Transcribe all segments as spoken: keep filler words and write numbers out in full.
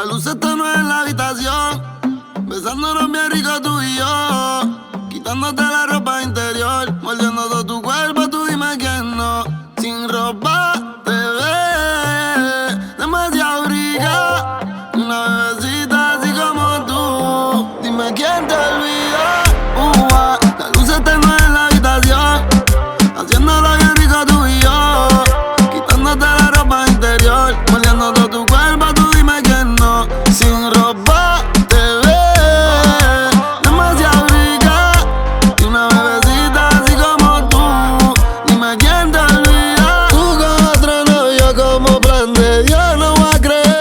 La luz está nueva en la habitación, besándonos bien rico tú y yo, quitándote la ropa interior, mordiendo todo tu cuerpo, tú dime quién no. Sin ropa te ves demasiado rica, una bebecita así como tú, dime quién te olvida. Uh, ah, la luz está nueva en la habitación, haciéndolo bien rico tú y yo, quitándote la ropa interior, mordiendo todo tu cuerpo, tú dime quién no. Sin ropa te ves demasiado rica, y una bebecita así como tú, dime quién te olvida. Tú con otro novio como plan de Dios no voy a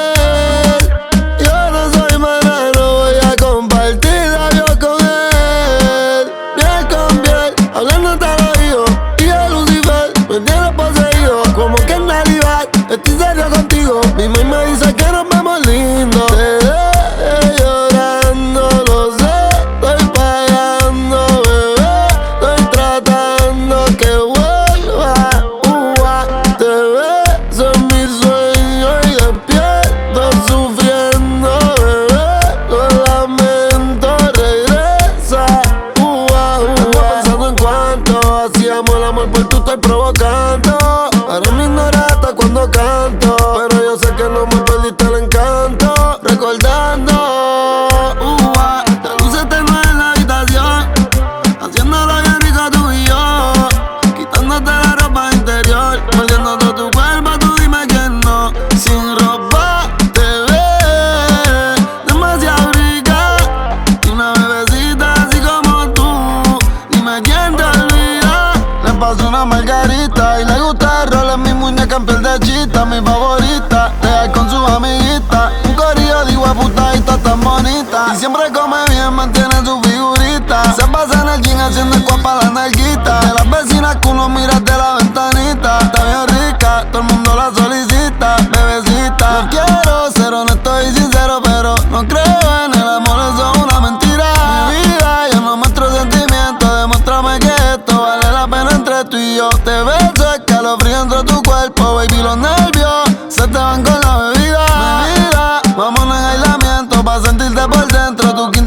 creer. Yo no soy mana, no voy a compartir labios con él. Piel con piel, hablando te lo digo, y de Lucifer me tienes poseído, como que en realidad estoy serio contigo. Mi mamá me dice que nos vemos lindo. Te dejé llorando, lo sé, estoy pagando, bebé, estoy tratando que vuelva. Uh, ah, te beso en mis sueños y despierto sufriendo, bebé, lo lamento, regresa. Uh, ah, uh, ah. Pensando en cuánto hacíamos el amor, por tú estoy provocando. Ahora me ignoras hasta cuando canto, pero yo sé que no me perdiste el encanto. Recordando, uh, ah, la luz está nueva en la habitación, haciéndolo bien rico tú y yo, quitándote la ropa interior, mordiendo todo tu cuerpo, tú dime quién no. Sin ropa te ves demasiado rica, y una bebecita así como tú, dime quién te olvida. Le paso una margarita y le gusta el rol en mi muñeca en piel de chita, mi favorita, real con sus amiguitas, un corillo de puta y está tan bonita, y siempre come bien, mantiene su figurita, se pasa en el gym haciendo squat pa' la nalguita, de las vecinas que uno mira de la ventanita, está bien rica, todo el mundo la solicita, bebecita. Yo quiero ser honesto y sincero, pero no creo en el amor, eso es una mentira. Mi vida, yo no muestro sentimientos, demuéstrame que esto vale la pena entre tú y yo. Te beso, escalofrío entre tu cuerpo, baby, los nervios se te van con la bebida. Mi vida, vámonos en aislamiento pa' sentirte por dentro, tú